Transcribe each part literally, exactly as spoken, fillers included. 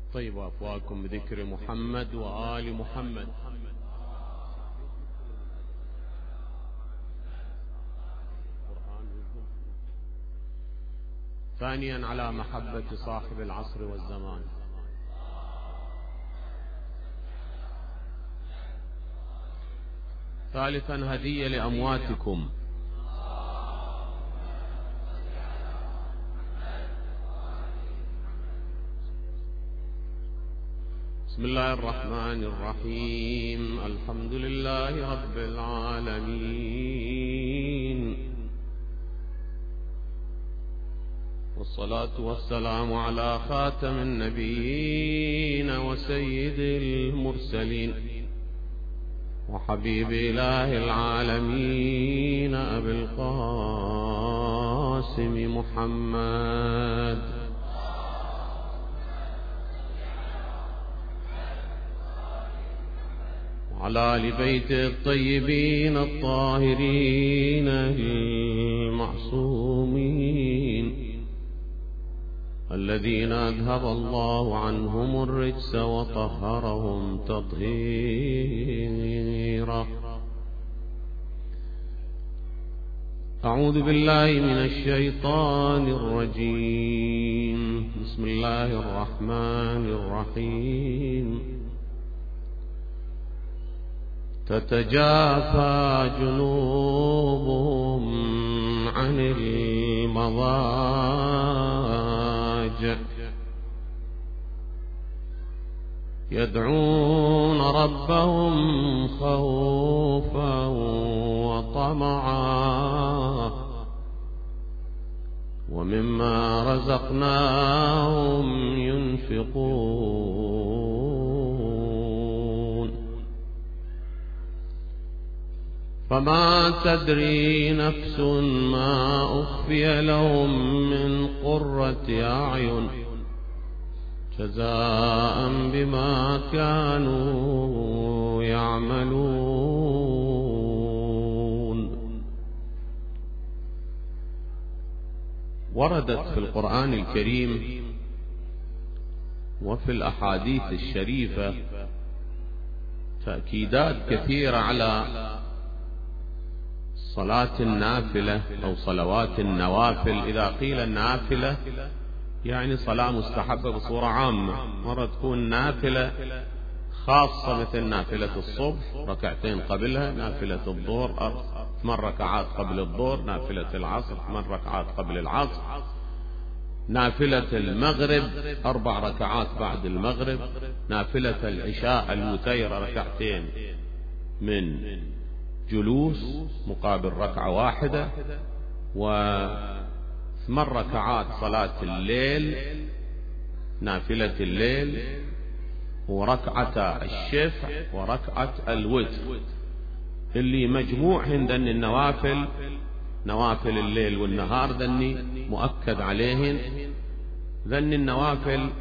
طيب أفواهكم بذكر محمد وآل محمد. ثانيا على محبة صاحب العصر والزمان. ثالثا هدية لأمواتكم. بسم الله الرحمن الرحيم. الحمد لله رب العالمين، والصلاة والسلام على خاتم النبيين وسيد المرسلين وحبيب إله العالمين أبي القاسم محمد وعلى آل بيته الطيبين الطاهرين المعصومين الذين أذهب الله عنهم الرجس وطهرهم تطهيرا. أعوذ بالله من الشيطان الرجيم. بسم الله الرحمن الرحيم. تتجافى جنوبهم عن المضاجع يدعون ربهم خوفا وطمعا ومما رزقناهم ينفقون. فما تدري نفس ما أخفي لهم من قرة أعين جزاء بما كانوا يعملون. وردت في القرآن الكريم وفي الأحاديث الشريفة تأكيدات كثيرة على صلاة النافلة أو صلوات النوافل. إذا قيل النافلة يعني صلاة مستحبة بصورة عامة، مرة تكون نافلة خاصة مثل نافلة الصبح ركعتين قبلها، نافلة الظهر ثمان ركعات قبل الظهر، نافلة العصر ثمان ركعات قبل العصر، نافلة المغرب أربع ركعات بعد المغرب، نافلة العشاء الوتير ركعتين من جلوس مقابل ركعة واحدة، وثمان ركعات صلاة الليل نافلة الليل، وركعة الشفع وركعة الوتر، اللي مجموع هندن النوافل نوافل الليل والنهار ذني مؤكد عليهن. ذن النوافل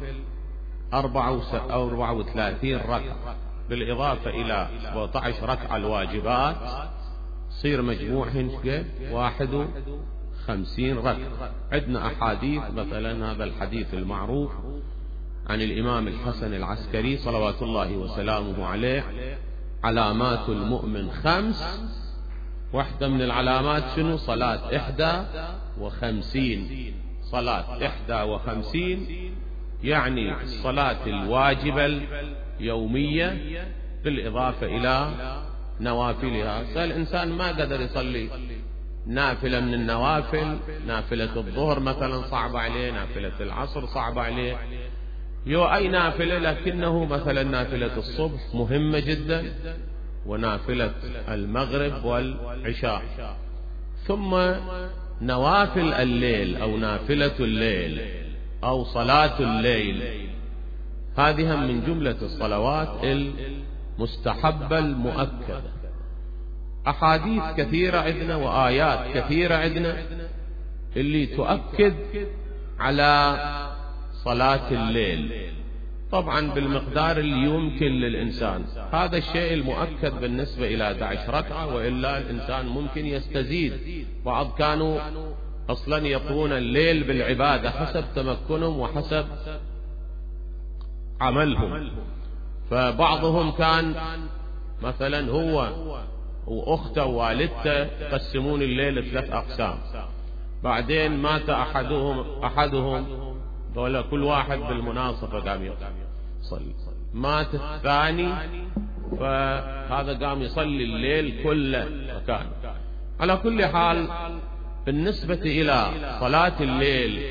أربعة وثلاثين ركعة بالإضافة إلى سبعة عشر ركعة الواجبات، صير مجموعهن واحد وخمسين ركعة. عندنا أحاديث مثلا هذا الحديث المعروف عن الإمام الحسن العسكري صلوات الله وسلامه عليه: علامات المؤمن خمس. واحدة من العلامات شنو؟ صلاة إحدى وخمسين صلاة إحدى وخمسين يعني الصلاة الواجبة اليومية بالإضافة إلى نوافلها. فالإنسان ما قدر يصلي نافلة من النوافل، نافلة الظهر مثلا صعبة عليه، نافلة العصر صعبة عليه، يو أي نافلة، لكنه مثلا نافلة الصبح مهمة جدا، ونافلة المغرب والعشاء، ثم نوافل الليل أو نافلة الليل أو صلاة الليل، هذه من جملة الصلوات المستحبة المؤكدة. أحاديث كثيرة عندنا وآيات كثيرة عندنا اللي تؤكد على صلاة الليل، طبعا بالمقدار اللي يمكن للإنسان. هذا الشيء المؤكد بالنسبة إلى أحد عشر ركعة، وإلا الإنسان ممكن يستزيد. بعض كانوا أصلا يطوون الليل بالعبادة حسب تمكنهم وحسب عملهم. فبعضهم كان مثلا هو وأخته ووالدته يقسمون الليل ثلاث أقسام، بعدين مات أحدهم أحدهم ولا كل واحد بالمناسبة قام يصلي، مات الثاني فهذا قام يصلي الليل كله مكان. على كل حال بالنسبة إلى صلاة الليل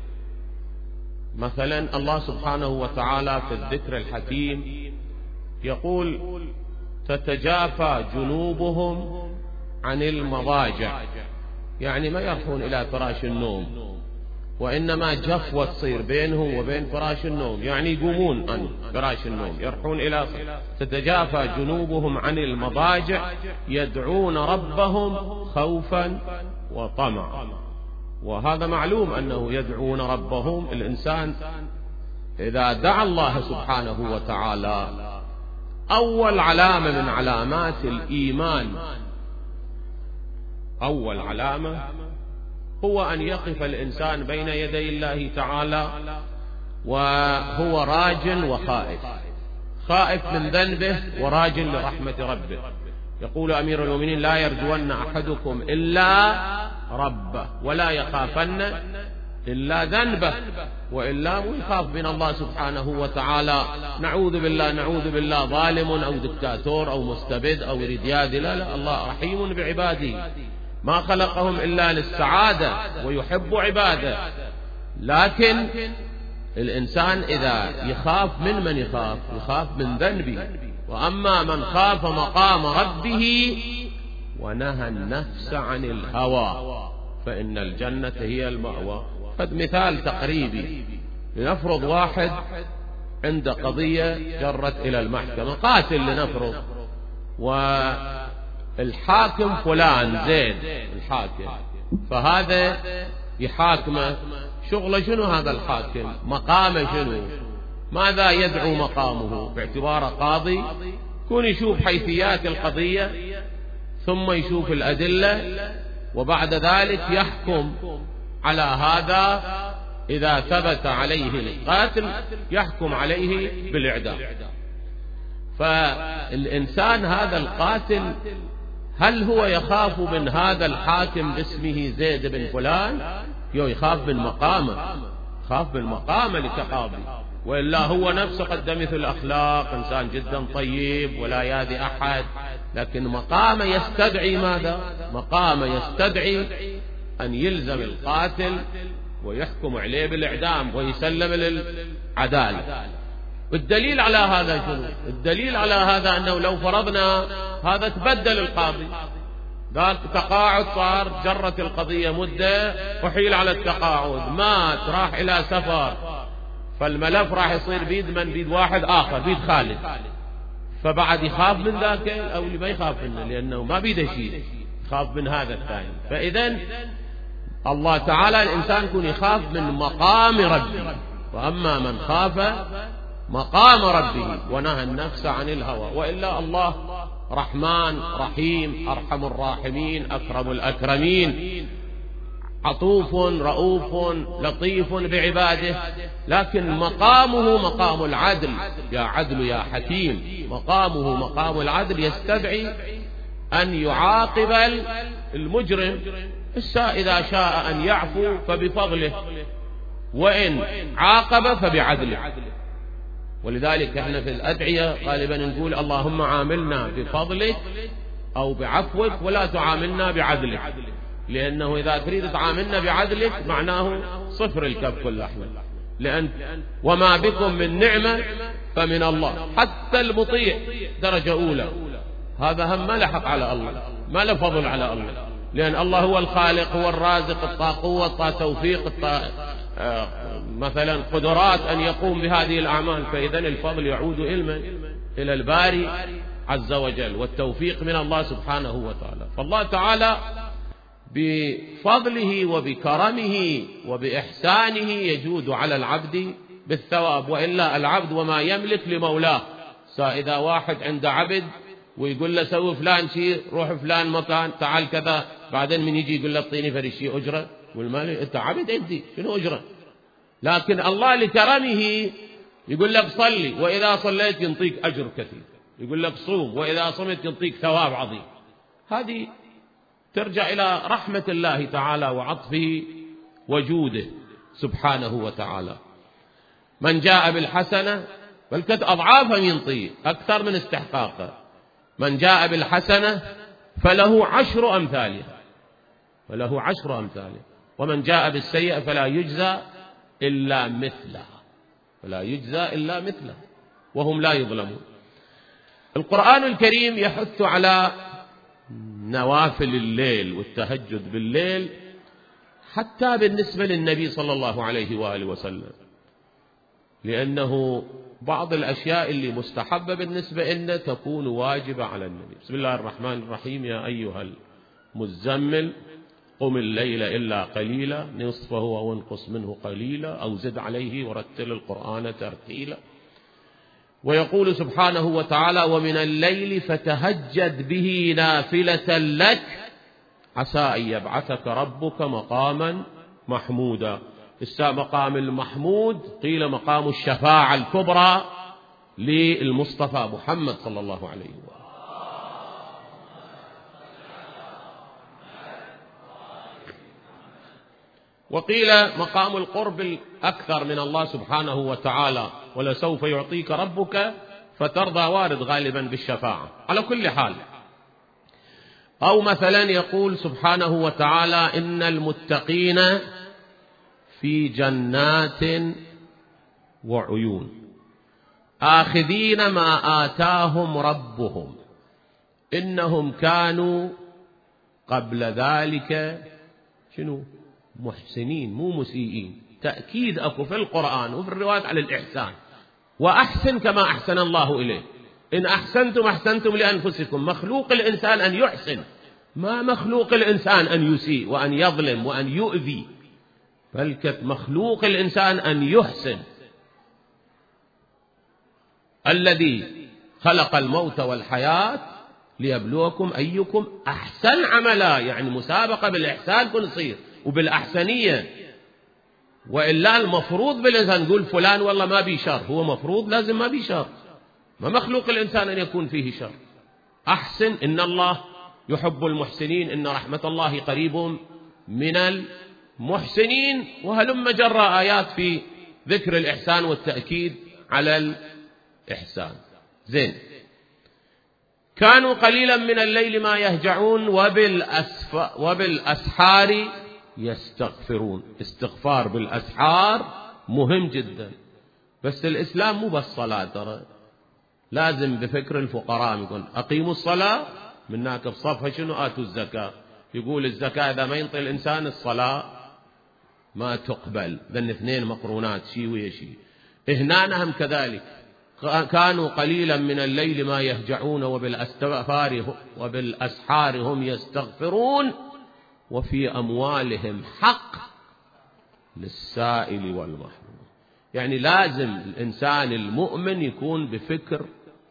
مثلا الله سبحانه وتعالى في الذكر الحكيم يقول تتجافى جنوبهم عن المضاجع، يعني ما يرحون إلى فراش النوم، وإنما جفوة تصير بينهم وبين فراش النوم، يعني يقومون عن فراش النوم يرحون إلى تتجافى جنوبهم عن المضاجع يدعون ربهم خوفا وطمعا. وهذا معلوم أنه يدعون ربهم. الإنسان إذا دعا الله سبحانه وتعالى أول علامة من علامات الإيمان، أول علامة هو أن يقف الإنسان بين يدي الله تعالى وهو راج وخائف، خائف من ذنبه وراج لرحمة ربه. يقول أمير المؤمنين لا يرجون أحدكم إلا ربه ولا يخافن إلا ذنبه، وإلا يخاف من الله سبحانه وتعالى. نعوذ بالله نعوذ بالله ظالم أو دكتاتور أو مستبد أو يريد يادي، لا لا، الله رحيم بعباده، ما خلقهم إلا للسعادة ويحب عباده. لكن الإنسان إذا يخاف من من يخاف يخاف من ذنبه. وأما من خاف مقام ربه ونهى النفس عن الهوى فإن الجنة هي المأوى. قد مثال تقريبي، لنفرض واحد عند قضية جرت إلى المحكمة، قاتل لنفرض، والحاكم فلان زيد الحاكم، فهذا يحاكمه. شغله شنو هذا الحاكم؟ مقامه شنو؟ ماذا يدعو مقامه؟ باعتباره قاضي يكون يشوف حيثيات القضية ثم يشوف الأدلة، وبعد ذلك يحكم على هذا. إذا ثبت عليه القاتل يحكم عليه بالإعدام. فالإنسان هذا القاتل هل هو يخاف من هذا الحاكم باسمه زيد بن فلان؟ يخاف من مقامه، يخاف من مقامه لتقاضي، وإلا هو نفسه قد مثل الأخلاق، إنسان جدا طيب ولا ياذي أحد، لكن مقامه يستدعي ماذا؟ مقامه يستدعي أن يلزم القاتل ويحكم عليه بالإعدام ويسلم للعدالة. والدليل على هذا شنو؟ الدليل على هذا أنه لو فرضنا هذا تبدل القاضي، قال تقاعد صار، جرت القضية مدة وحيل على التقاعد، مات راح إلى سفر، فالملف راح يصير بيد من؟ بيد واحد آخر، بيد خالد، فبعد يخاف من ذاك أو اللي ما يخاف منه لأنه ما بيده شيء، يخاف من هذا الثاني. فإذا الله تعالى الإنسان يكون يخاف من مقام ربه. وأما من خاف مقام ربه ونهى النفس عن الهوى، وإلا الله رحمن رحيم أرحم الراحمين أكرم الأكرمين، عطوف رؤوف لطيف بعباده، لكن مقامه مقام العدل. يا عدل يا حكيم، مقامه مقام العدل يستدعي أن يعاقب المجرم. إذا شاء أن يعفو فبفضله، وإن عاقب فبعدله. ولذلك احنا في الأدعية غالبا نقول اللهم عاملنا بفضلك أو بعفوك ولا تعاملنا بعدلك، لأنه إذا تريد تعاملنا بعدلك معناه صفر الكف واللحمة، لأن وما بكم من نعمة فمن الله. حتى المطيع درجة أولى هذا هم ما لحق على الله، ما له فضل على الله، لأن الله هو الخالق، هو الرازق، الطا قوة، الطا توفيق، الطا آه مثلا قدرات أن يقوم بهذه الأعمال. فإذن الفضل يعود إلى إلى الباري عز وجل، والتوفيق من الله سبحانه وتعالى. فالله تعالى بفضله وبكرمه وبإحسانه يجود على العبد بالثواب، وإلا العبد وما يملك لمولاه. إذا واحد عنده عبد ويقول له سوي فلان شيء، روح فلان مكان، تعال كذا، بعدين من يجي يقول له اعطيني فرشي أجرة، والمال أنت عبد عندي شنو أجرة؟ لكن الله لكرمه يقول لك صلي وإذا صليت ينطيك أجر كثير، يقول لك صوم وإذا صمت ينطيك ثواب عظيم. هذه ترجع إلى رحمة الله تعالى وعطفه وجوده سبحانه وتعالى. من جاء بالحسنة بل قد أضعافا ينطيه أكثر من استحقاقه. من جاء بالحسنة فله عشر أمثالها، فله عشر أمثالها. ومن جاء بالسيئة فلا يجزى إلا مثلها، فلا يجزى إلا مثلها، وهم لا يظلمون. القرآن الكريم يحث على نوافل الليل والتهجد بالليل حتى بالنسبة للنبي صلى الله عليه وآله وسلم، لأنه بعض الأشياء اللي مستحبة بالنسبة إلنا تكون واجبة على النبي. بسم الله الرحمن الرحيم. يا أيها المزمل قم الليل إلا قليلا نصفه أو انقص منه قليلا أو زد عليه ورتل القرآن ترتيلا. ويقول سبحانه وتعالى ومن الليل فتهجد به نافلة لك عسى أن يبعثك ربك مقاما محمودا. السا مقام المحمود قيل مقام الشفاعة الكبرى للمصطفى محمد صلى الله عليه وسلم. وقيل مقام القرب الأكثر من الله سبحانه وتعالى ولسوف يعطيك ربك فترضى، وارد غالبا بالشفاعة على كل حال. أو مثلا يقول سبحانه وتعالى إن المتقين في جنات وعيون آخذين ما آتاهم ربهم إنهم كانوا قبل ذلك شنو محسنين مو مسيئين. تأكيد أكو في القرآن وفي الروايات على الإحسان. وأحسن كما أحسن الله إليه. إن أحسنتم أحسنتم لأنفسكم. مخلوق الإنسان أن يحسن، ما مخلوق الإنسان أن يسيء وأن يظلم وأن يؤذي، بل مخلوق الإنسان أن يحسن. الذي خلق الموت والحياة ليبلوكم أيكم أحسن عملا، يعني مسابقة بالإحسان كن يصير وبالأحسنية. وإلا المفروض بالإنسان نقول فلان والله ما بي شر، هو مفروض لازم ما بي شر، ما مخلوق الإنسان أن يكون فيه شر. أحسن، إن الله يحب المحسنين، إن رحمة الله قريب من المحسنين. وهلم جرى آيات في ذكر الإحسان والتأكيد على الإحسان. زين. كانوا قليلا من الليل ما يهجعون وبالأسف... وبالأسحار يستغفرون. استغفار بالأسحار مهم جدا. بس الإسلام مو بس صلاة، ترى لازم بفكر الفقراء يقول أقيموا الصلاة من هناك بصفها شنو آتوا الزكاة. يقول الزكاة إذا ما ينطي الإنسان الصلاة ما تقبل، ذن اثنين مقرونات شي ويا شي. هنا هم كذلك. كانوا قليلا من الليل ما يهجعون وبالأسحار وبالأسحار هم يستغفرون وفي أموالهم حق للسائل والمحروم. يعني لازم الإنسان المؤمن يكون بفكر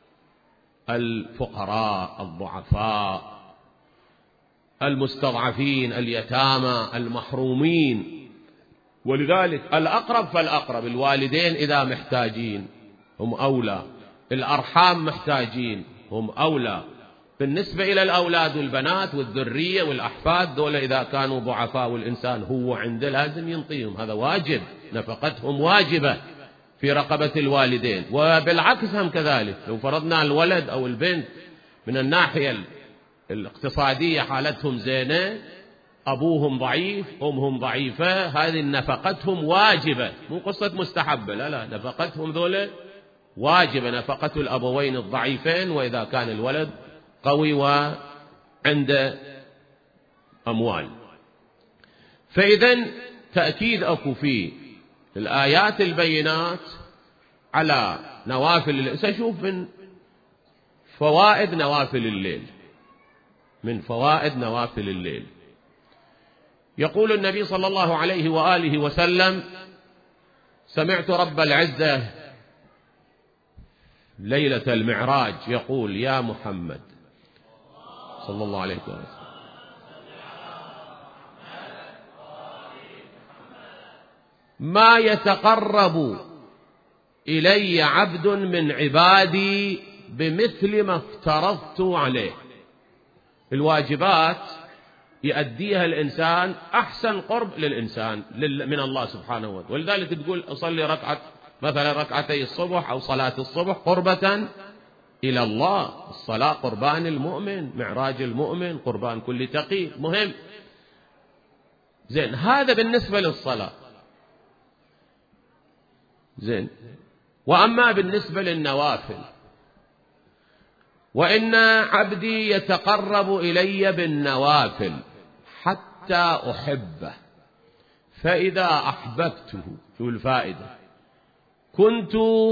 الفقراء الضعفاء المستضعفين اليتامى المحرومين. ولذلك الأقرب فالأقرب، الوالدين إذا محتاجين هم أولى، الأرحام محتاجين هم أولى. بالنسبة إلى الأولاد والبنات والذرية والأحفاد دول إذا كانوا ضعفاء والإنسان هو عنده لازم ينطيهم، هذا واجب، نفقتهم واجبة في رقبة الوالدين. وبالعكس هم كذلك، لو فرضنا الولد أو البنت من الناحية الاقتصادية حالتهم زينة، أبوهم ضعيف أمهم ضعيفة، هذه نفقتهم واجبة، مو قصة مستحبة، لا لا، نفقتهم ذولا واجبة، نفقة الأبوين الضعيفين وإذا كان الولد قوي وعنده أموال. فإذا تأكيد أكو في الآيات البينات على نوافل الليل. سأشوف من فوائد نوافل الليل، من فوائد نوافل الليل. يقول النبي صلى الله عليه وآله وسلم: سمعت رب العزة ليلة المعراج يقول: يا محمد صلى الله عليه وسلم، ما يتقرب إلي عبد من عبادي بمثل ما افترضت عليه. الواجبات يؤديها الإنسان أحسن قرب للإنسان من الله سبحانه وتعالى، ولذلك تقول أصلي ركعة مثلا ركعتي الصبح أو صلاة الصبح قربة إلى الله. الصلاة قربان المؤمن، معراج المؤمن، قربان كل تقي، مهم. زين، هذا بالنسبة للصلاة. زين، وأما بالنسبة للنوافل، وإن عبدي يتقرب إلي بالنوافل حتى أحبه، فإذا أحببته، شو الفائدة؟ كنت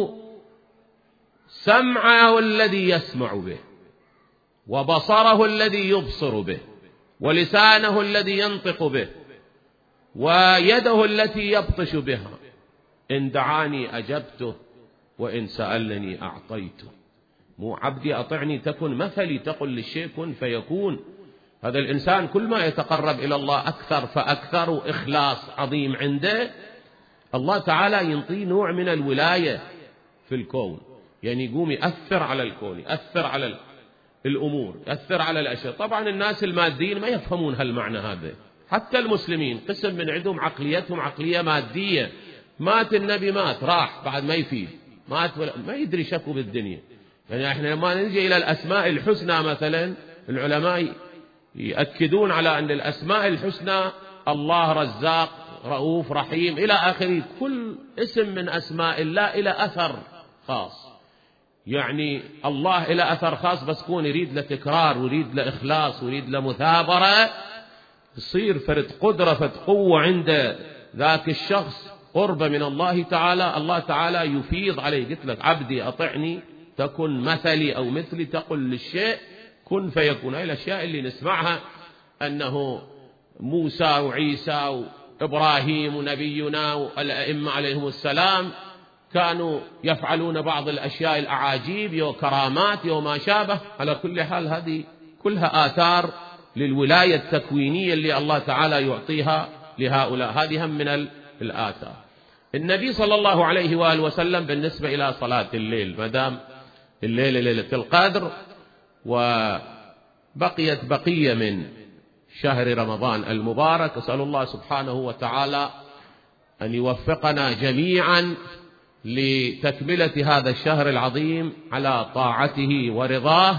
سمعه الذي يسمع به، وبصره الذي يبصر به، ولسانه الذي ينطق به، ويده التي يبطش بها. إن دعاني أجبته، وإن سألني أعطيته. مو عبدي أطعني تكن مثلي، تقل للشيء كن فيكون. هذا الإنسان كل ما يتقرب إلى الله أكثر فأكثر، وإخلاص عظيم عنده، الله تعالى ينطيه نوع من الولاية في الكون. يعني يقوم يأثر على الكون، يأثر على الأمور، يأثر على الأشياء. طبعا الناس الماديين ما يفهمون هالمعنى هذا، حتى المسلمين قسم من عندهم عقليتهم عقلية مادية. مات النبي، مات راح، بعد ما يفيد، مات ما يدري شكو بالدنيا. يعني احنا لما نجي إلى الأسماء الحسنى مثلا، العلماء يأكدون على أن الأسماء الحسنى الله رزاق، رؤوف، رحيم إلى آخره. كل اسم من أسماء الله إلى أثر خاص. يعني الله إلى أثر خاص، بس كون يريد له تكرار، ويريد له إخلاص، ويريد له مثابرة، يصير فرد قدرة، فرد قوة عند ذاك الشخص، قربة من الله تعالى. الله تعالى يفيض عليه. قلت لك عبدي أطعني تكن مثلي أو مثلي، تقل للشيء كن فيكون. هاي الأشياء اللي نسمعها أنه موسى وعيسى وإبراهيم ونبينا والأئمة عليهم السلام كانوا يفعلون بعض الأشياء الأعاجيب وكرامات وما شابه. على كل حال هذه كلها آثار للولاية التكوينية اللي الله تعالى يعطيها لهؤلاء. هذه هم من الآثار. النبي صلى الله عليه وآله وسلم بالنسبة إلى صلاة الليل، مدام الليلة ليلة القدر، وبقيت بقية من شهر رمضان المبارك، أسأل الله سبحانه وتعالى أن يوفقنا جميعا لتكملة هذا الشهر العظيم على طاعته ورضاه.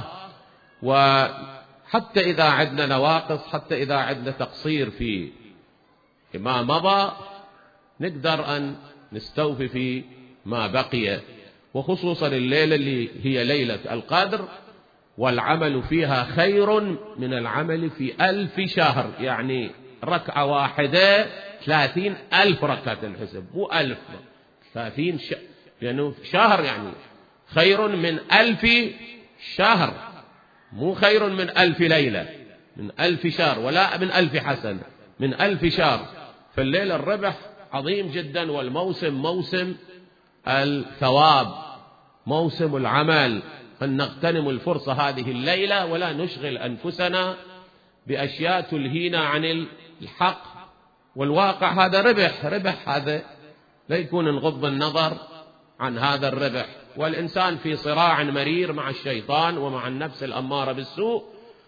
وحتى إذا عدنا نواقص، حتى إذا عدنا تقصير في ما مضى، نقدر أن نستوفي في ما بقي، وخصوصا الليلة اللي هي ليلة القدر، والعمل فيها خير من العمل في ألف شهر. يعني ركعة واحدة ثلاثين ألف ركعة الحسب، مو ألف، ثلاثين ش... لأنه شهر يعني خير من ألف شهر، مو خير من ألف ليلة، من ألف شهر، ولا من ألف حسنة، من ألف شهر. فالليلة الربح عظيم جدا، والموسم موسم الثواب، موسم العمل. أن نغتنم الفرصة هذه الليلة، ولا نشغل أنفسنا بأشياء تلهينا عن الحق والواقع. هذا ربح، ربح هذا لا يكون نغض النظر عن هذا الربح. والإنسان في صراع مرير مع الشيطان ومع النفس الأمارة بالسوء،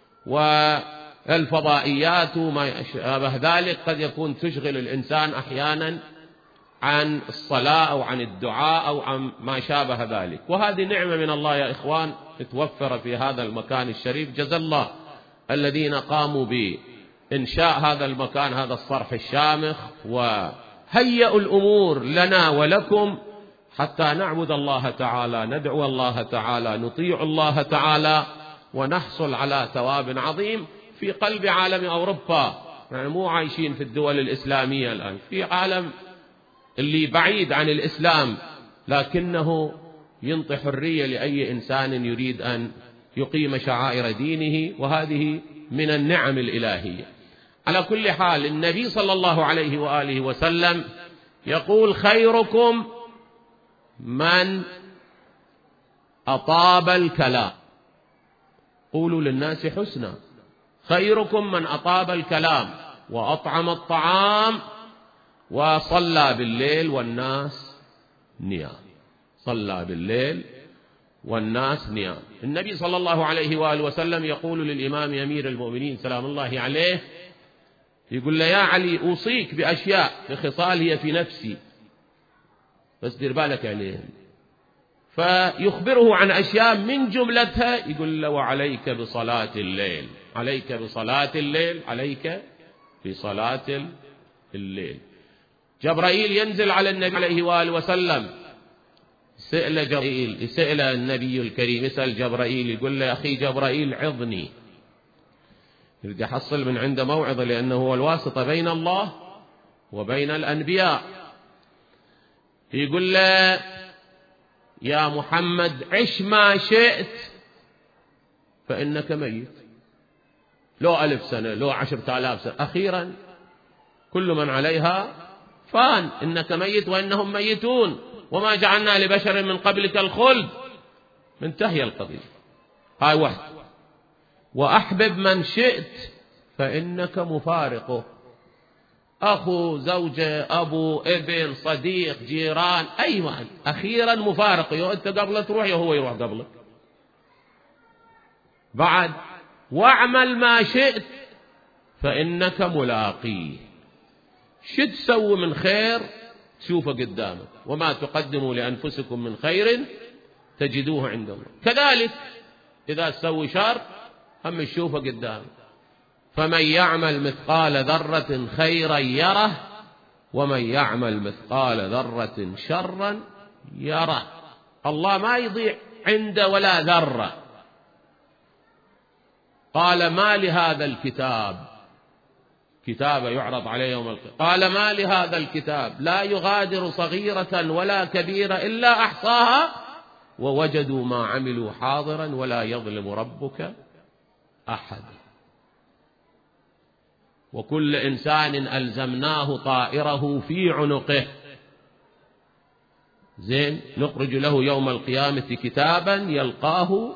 والفضائيات وما شابه ذلك قد يكون تشغل الإنسان أحيانا عن الصلاة أو عن الدعاء أو عن ما شابه ذلك. وهذه نعمة من الله يا إخوان اتوفر في هذا المكان الشريف. جزا الله الذين قاموا بإنشاء هذا المكان، هذا الصرح الشامخ، وهيئوا الأمور لنا ولكم حتى نعبد الله تعالى، ندعو الله تعالى، نطيع الله تعالى، ونحصل على ثواب عظيم في قلب عالم أوروبا. يعني مو عايشين في الدول الإسلامية الآن، في عالم اللي بعيد عن الإسلام، لكنه ينطي حرية لأي إنسان يريد أن يقيم شعائر دينه، وهذه من النعم الإلهية. على كل حال النبي صلى الله عليه وآله وسلم يقول: خيركم من أطاب الكلام. قولوا للناس حسنا. خيركم من أطاب الكلام وأطعم الطعام وصلى بالليل والناس نيام. صلى بالليل والناس نيام. النبي صلى الله عليه وآله وسلم يقول للإمام أمير المؤمنين سلام الله عليه، يقول له يا علي أوصيك بأشياء بخصال هي في نفسي بس دير بالك عليهم، فيخبره عن أشياء من جملتها يقول له وعليك بصلاة الليل، عليك بصلاة الليل، عليك بصلاة الليل. جبرائيل ينزل على النبي عليه وآله وسلم، سئل جبرائيل، سئل النبي الكريم، يسأل جبرائيل يقول له أخي جبرائيل عظني، يريد يحصل من عنده موعظة لأنه هو الواسطة بين الله وبين الأنبياء. يقول له يا محمد عش ما شئت فإنك ميت، لو ألف سنة لو عشرة آلاف سنة، أخيرا كل من عليها فان، إنك ميت وإنهم ميتون وما جعلنا لبشر من قبلك الخلد، منتهي القضية. هاي واحد. وأحبب من شئت فإنك مفارقه، أخو زوجة أبو ابن صديق جيران أي واحد أخيرا مفارقه، يو أنت قبله تروح يو هو يروح قبلك. بعد واعمل ما شئت فإنك ملاقيه، شو تسوي من خير تشوفه قدامك، وما تقدموا لأنفسكم من خير تجدوه عند الله. كذلك إذا تسوي شر هم تشوفه قدامك. فمن يعمل مثقال ذرة خيرا يره ومن يعمل مثقال ذرة شرا يره. الله ما يضيع عنده ولا ذرة. قال ما لهذا الكتاب، كتاب يعرض عليه يوم القيامة، قال ما لهذا الكتاب لا يغادر صغيرة ولا كبيرة إلا أحصاها ووجدوا ما عملوا حاضرا ولا يظلم ربك أحد. وكل إنسان ألزمناه طائره في عنقه. زين، نخرج له يوم القيامة كتابا يلقاه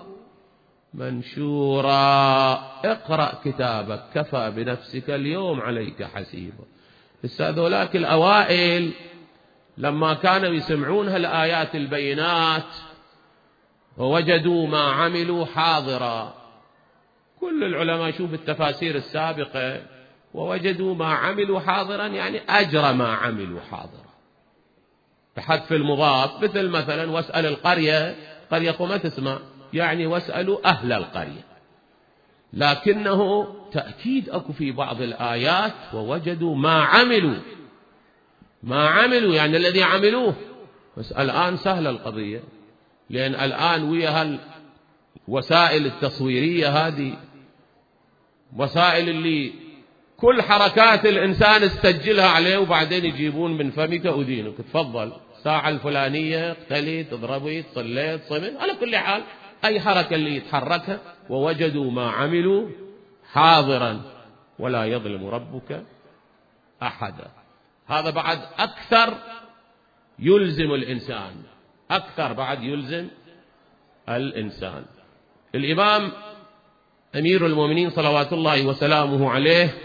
منشورا، اقرأ كتابك كفى بنفسك اليوم عليك حسيبا. هذولاك الأوائل لما كانوا يسمعون هالآيات البينات ووجدوا ما عملوا حاضرا، كل العلماء شوف التفاسير السابقة، ووجدوا ما عملوا حاضرا يعني أجر ما عملوا حاضرا بحذف المضاف، مثل مثلا واسأل القرية، قرية ما تسمع يعني واسألوا أهل القرية، لكنه تأكيد أكو في بعض الآيات ووجدوا ما عملوا، ما عملوا يعني الذي عملوه. بس الآن سهل القضية، لأن الآن ويا هالوسائل التصويرية هذه، وسائل اللي كل حركات الإنسان استجلها عليه وبعدين يجيبون من فمك أذينك، تفضل الساعة الفلانية اقتلي تضربي صليت صمت، على كل حال أي حركة اللي يتحركها ووجدوا ما عملوا حاضرا ولا يظلم ربك أحدا. هذا بعد أكثر يلزم الإنسان، أكثر بعد يلزم الإنسان. الإمام أمير المؤمنين صلوات الله وسلامه عليه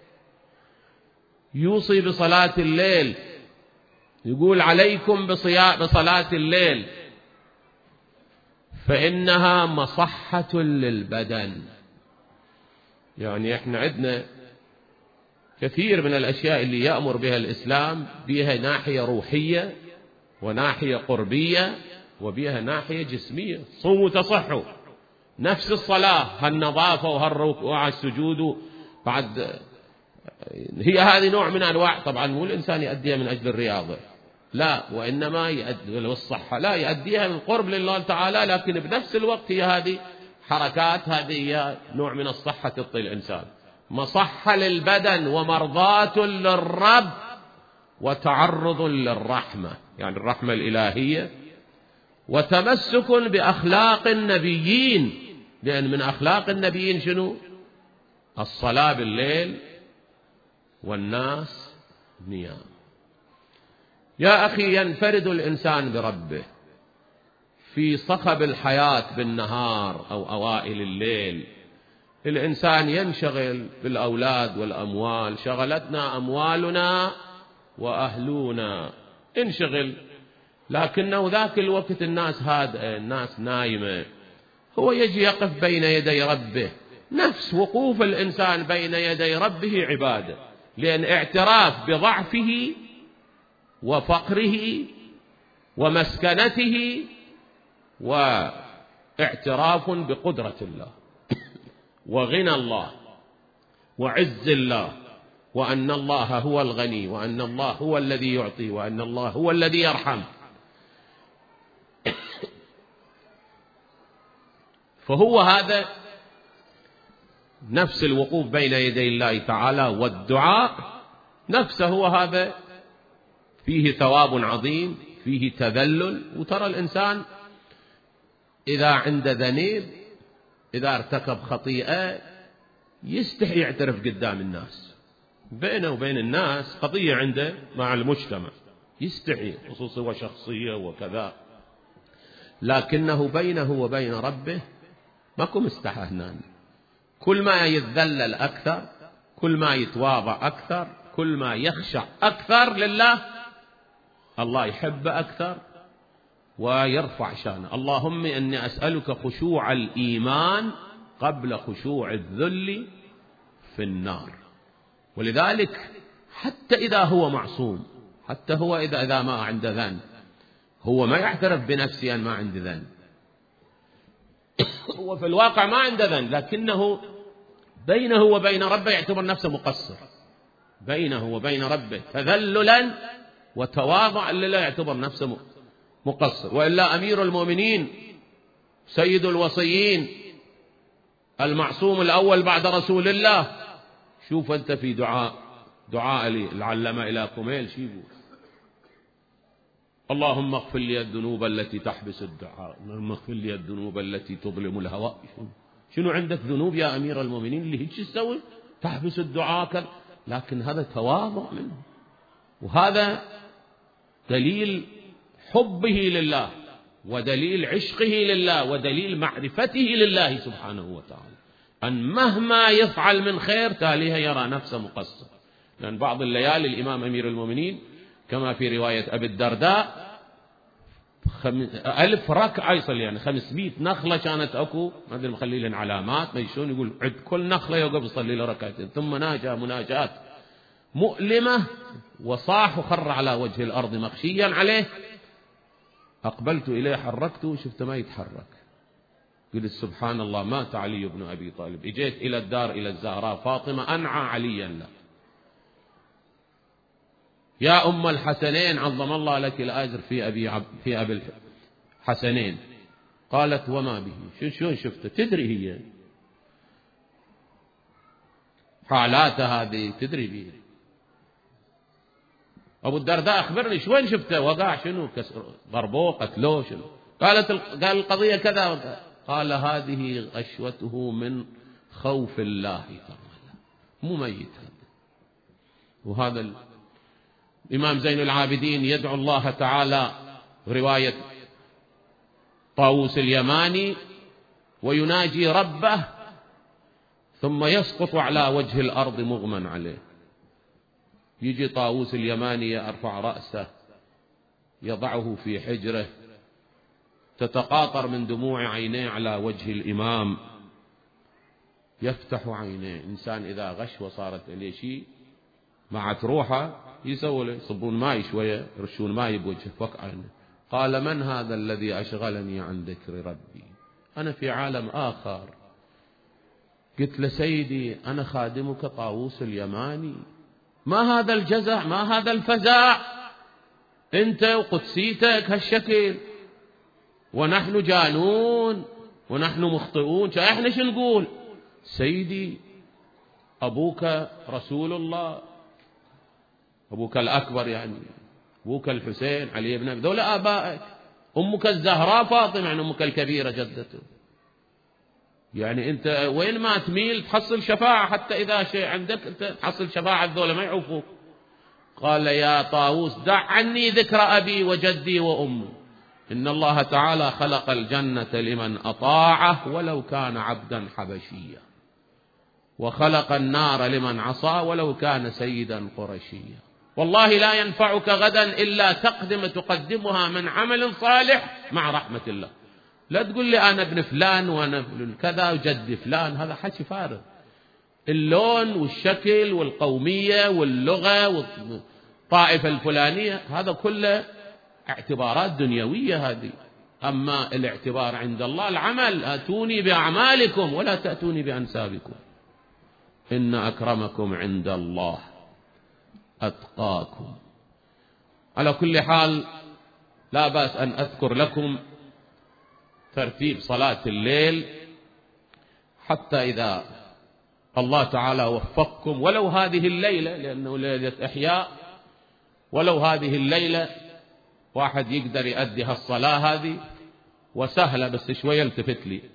يوصي بصلاة الليل، يقول عليكم بصلاة الليل فإنها مصحة للبدن. يعني احنا عندنا كثير من الأشياء اللي يأمر بها الإسلام بها ناحية روحية وناحية قربية وبها ناحية جسمية. صوموا تصحوا، نفس الصلاة هالنظافة وهالركوع السجود بعد، هي هذه نوع من أنواع، طبعا مو الإنسان يؤديها من أجل الرياضة لا، وإنما يؤدي والصحة لا، يؤديها من قرب لله تعالى، لكن بنفس الوقت هي هذه حركات، هذه هي نوع من الصحة تعطي الإنسان. مصحة للبدن ومرضاة للرب وتعرض للرحمة، يعني الرحمة الإلهية، وتمسك بأخلاق النبيين، لأن من أخلاق النبيين شنو؟ الصلاة بالليل والناس نيام. يا أخي ينفرد الإنسان بربه في صخب الحياة بالنهار أو أوائل الليل. الإنسان ينشغل بالأولاد والأموال، شغلتنا أموالنا وأهلنا، انشغل لكنه ذاك الوقت الناس هادئة، الناس نايمة، هو يجي يقف بين يدي ربه. نفس وقوف الإنسان بين يدي ربه عبادة، لأن اعتراف بضعفه وفقره ومسكنته واعتراف بقدرة الله وغنى الله وعز الله، وأن الله هو الغني، وأن الله هو الذي يعطي، وأن الله هو الذي يرحم. فهو هذا نفس الوقوف بين يدي الله تعالى والدعاء نفسه، هو هذا فيه ثواب عظيم، فيه تذلل. وترى الإنسان إذا عنده ذنب، إذا ارتكب خطيئة، يستحي يعترف قدام الناس، بينه وبين الناس قضية عنده مع المجتمع، يستحي خصوصا وشخصية وكذا، لكنه بينه وبين ربه ماكو مستحى هنا. كل ما يتذلل أكثر، كل ما يتواضع أكثر، كل ما يخشع أكثر لله، الله يحبه أكثر ويرفع شانه. اللهم إني أسألك خشوع الإيمان قبل خشوع الذل في النار. ولذلك حتى إذا هو معصوم، حتى هو إذا, إذا ما عنده ذنب، هو ما يعترف بنفسه أن ما عنده ذنب، هو في الواقع ما عنده ذنب، لكنه بينه وبين ربه يعتبر نفسه مقصر، بينه وبين ربه تذللا وتواضعا لله يعتبر نفسه مقصر. وإلا أمير المؤمنين سيد الوصيين المعصوم الأول بعد رسول الله، شوف أنت في دعاء دعاء العلماء إلى كميل شيبه: اللهم اغفر لي الذنوب التي تحبس الدعاء، اللهم اغفر لي الذنوب التي تظلم الهواء. شنو عندك ذنوب يا أمير المؤمنين اللي هيك تسوي تحبس الدعاء؟ لكن هذا تواضع منه، وهذا دليل حبه لله ودليل عشقه لله ودليل معرفته لله سبحانه وتعالى، أن مهما يفعل من خير تاليها يرى نفسه مقصر. لأن بعض الليالي الإمام أمير المؤمنين كما في رواية أبي الدرداء ألف ركعة يصلي، يعني خمسمائة نخلة كانت أكو، ما أدري مخلي لهم علامات ما يشون، يقول عد كل نخلة يوقف يصلي له ركعتين، ثم ناجى مناجات مؤلمة وصاح وخر على وجه الأرض مغشيا عليه. أقبلت إليه حركته شفت ما يتحرك، قلت سبحان الله مات علي بن أبي طالب. اجيت إلى الدار إلى الزهراء فاطمة أنعى عليا له: يا أم الحسنين عظم الله لك الأجر في أبي عب في أبي الحسنين. قالت: وما به؟ شو شلون شفته؟ تدري هي حالاتها هذه تدري به. أبو الدرداء أخبرني شوين شفته؟ وقع شنو؟ ضربوه قتلوه شنو؟ قالت قال القضية كذا. قال: هذه غشوته من خوف الله تعالى، مو ميت هذا. وهذا الإمام زين العابدين يدعو الله تعالى رواية طاووس اليماني ويناجي ربه ثم يسقط على وجه الأرض مغمى عليه. يجي طاووس اليماني يرفع رأسه يضعه في حجره، تتقاطر من دموع عينيه على وجه الإمام، يفتح عينيه. إنسان إذا غش وصارت إليه شيء معت روحه يسوي له يصبون ماء شوية يرشون ماء بوجهه فك عينه. قال: من هذا الذي أشغلني عن ذكر ربي؟ أنا في عالم آخر. قلت له: سيدي أنا خادمك طاووس اليماني، ما هذا الجزع، ما هذا الفزع، أنت وقدسيتك هالشكل ونحن جانون ونحن مخطئون، احنا شو نقول؟ سيدي أبوك رسول الله، أبوك الأكبر يعني أبوك الحسين علي بن أبي، ذولا آبائك، أمك الزهراء فاطمة يعني أمك الكبيرة جدته، يعني أنت وين ما تميل تحصل شفاعة، حتى إذا شيء عندك أنت تحصل شفاعة ذولا ما يعوفوك. قال: يا طاووس دع عني ذكر أبي وجدي وأمي، إن الله تعالى خلق الجنة لمن أطاعه ولو كان عبدا حبشيا، وخلق النار لمن عصى ولو كان سيدا قرشيا. والله لا ينفعك غدا إلا تقدم تقدمها من عمل صالح مع رحمة الله. لا تقول لي أنا ابن فلان وأنا كذا وجد فلان، هذا حكي فارغ. اللون والشكل والقومية واللغة والطائفة الفلانية هذا كله اعتبارات دنيوية هذه. أما الاعتبار عند الله العمل، آتوني بأعمالكم ولا تأتوني بأنسابكم، إن أكرمكم عند الله أتقاكم. على كل حال لا بأس أن أذكر لكم ترتيب صلاة الليل، حتى إذا الله تعالى وفقكم ولو هذه الليلة، لأنه ليلة إحياء، ولو هذه الليلة واحد يقدر يؤدي هالصلاة هذه وسهلة، بس شوية التفت لي،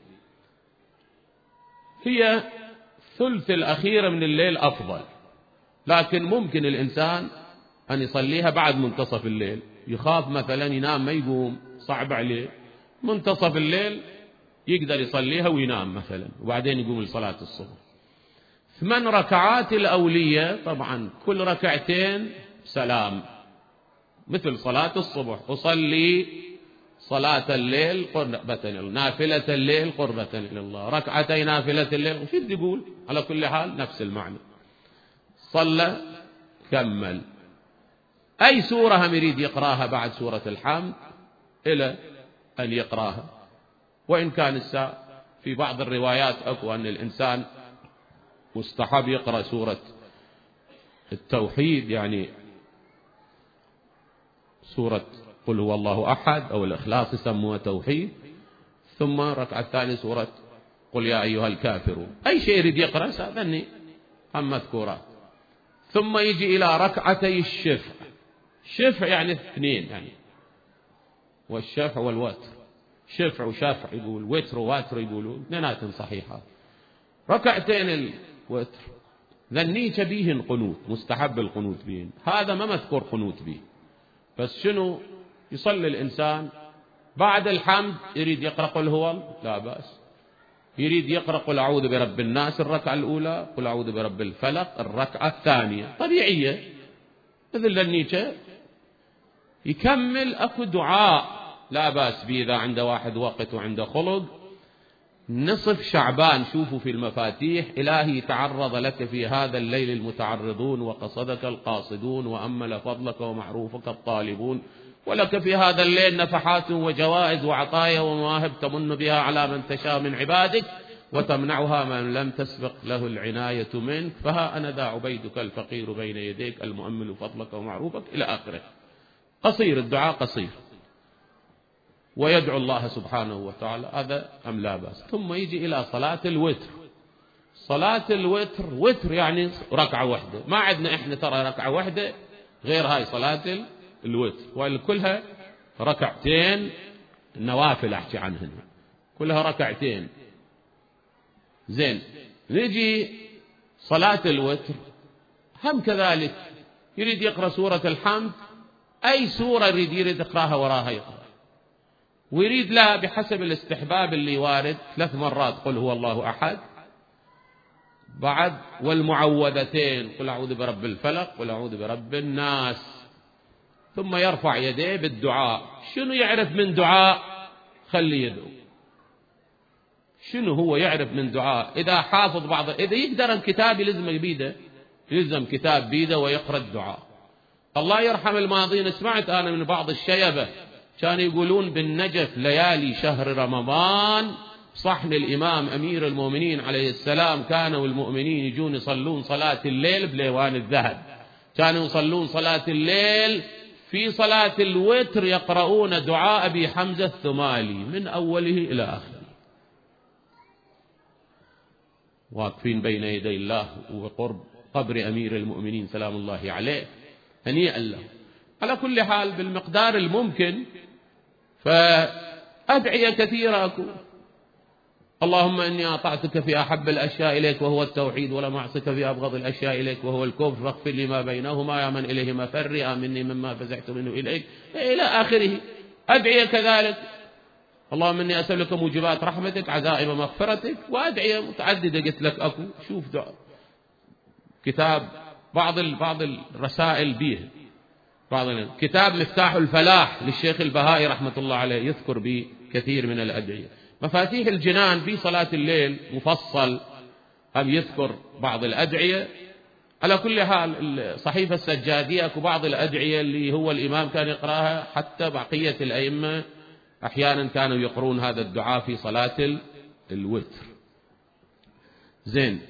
هي ثلث الأخير من الليل أفضل، لكن ممكن الإنسان أن يصليها بعد منتصف الليل، يخاف مثلا ينام ما يقوم، صعب عليه، منتصف الليل يقدر يصليها وينام مثلا، وبعدين يقوم لصلاة الصبح. ثمان ركعات الأولية طبعا كل ركعتين سلام، مثل صلاة الصبح، أصلي صلاة الليل قربة إلى الله، نافلة الليل قربة إلى الله، ركعتي نافلة الليل، وش يقول؟ على كل حال نفس المعنى. صلى كمل. أي سورة هم يريد يقراها بعد سورة الحمد إلى أن يقراها، وإن كان الساعة في بعض الروايات أكو أن الإنسان مستحب يقرأ سورة التوحيد، يعني سورة قل هو الله أحد أو الإخلاص يسموها توحيد، ثم ركعة الثانية سورة قل يا أيها الكافرون. أي شيء يريد يقرأ سأذني هم مذكورات. ثم يجي إلى ركعتي الشفع. شفع يعني اثنين، يعني والشفع والوتر، شفع وشفع يقول، وتر ووتر يقولون، اثنيناتهم صحيحة. ركعتين الوتر ذنيك بيهن قنوت، مستحب القنوت بيهن، هذا ما مذكور قنوت به، بس شنو يصلي الإنسان بعد الحمد يريد يقرأ قل هو لا بأس، يريد يقرأ قل أعوذ برب الناس الركعة الأولى، قل أعوذ برب الفلق الركعة الثانية، طبيعية مثل ذنيك. يكمل أكو دعاء لا بأس به إذا عنده واحد وقت وعنده خلق. نصف شعبان شوفوا في المفاتيح، إلهي تعرض لك في هذا الليل المتعرضون، وقصدك القاصدون، وأمل فضلك ومعروفك الطالبون، ولك في هذا الليل نفحات وجوائز وعطايا ومواهب تمن بها على من تشاء من عبادك، وتمنعها من لم تسبق له العناية منك، فها أنا ذا عبيدك الفقير بين يديك المؤمل فضلك ومعروفك إلى آخره. قصير الدعاء قصير، ويدعو الله سبحانه وتعالى، هذا أم لا بأس. ثم يجي إلى صلاة الوتر. صلاة الوتر وتر يعني ركعة واحدة، ما عندنا إحنا ترى ركعة واحدة غير هاي صلاة الوتر، وكلها ركعتين نوافل أحكي عنهن، كلها ركعتين. زين، نجي صلاة الوتر هم كذلك يريد يقرأ سورة الحمد، أي سورة يريد يريد يقرأها وراها يقرأ، ويريد لها بحسب الاستحباب اللي وارد ثلاث مرات قل هو الله أحد، بعد والمعوذتين قل أعوذ برب الفلق قل أعوذ برب الناس، ثم يرفع يديه بالدعاء. شنو يعرف من دعاء خلي يدعو، شنو هو يعرف من دعاء. إذا حافظ بعض، إذا يقدر الكتاب يلزم بيده، يلزم كتاب بيده ويقرأ الدعاء. الله يرحم الماضين، سمعت أنا من بعض الشيبة كانوا يقولون بالنجف ليالي شهر رمضان صحن الإمام أمير المؤمنين عليه السلام كانوا المؤمنين يجون يصلون صلاة الليل بليوان الذهب، كانوا يصلون صلاة الليل في صلاة الوتر يقرؤون دعاء أبي حمزة الثمالي من أوله إلى آخره، واقفين بين يدي الله وقرب قبر أمير المؤمنين سلام الله عليه، هنيئا له. على كل حال بالمقدار الممكن، فأدعية كثيرة أكون، اللهم إني أطعتك في أحب الأشياء إليك وهو التوحيد، ولم أعصك في أبغض الأشياء إليك وهو الكفر، فاغفر لي ما بينهما يا من إليه مفر، آمني مما فزعت منه إليك إلى آخره. أدعية كذلك، اللهم إني أسألك موجبات رحمتك عزائم مغفرتك، وأدعية متعددة قلت لك أكو. شوف دعاء كتاب بعض بعض الرسائل بيه، بعض كتاب مفتاح الفلاح للشيخ البهائي رحمة الله عليه يذكر به كثير من الأدعية. مفاتيح الجنان في صلاة الليل مفصل هم يذكر بعض الأدعية. على كل حال الصحيفة السجادية أكو بعض الأدعية اللي هو الإمام كان يقرأها، حتى بقية الأئمة أحيانا كانوا يقرون هذا الدعاء في صلاة الوتر. زين،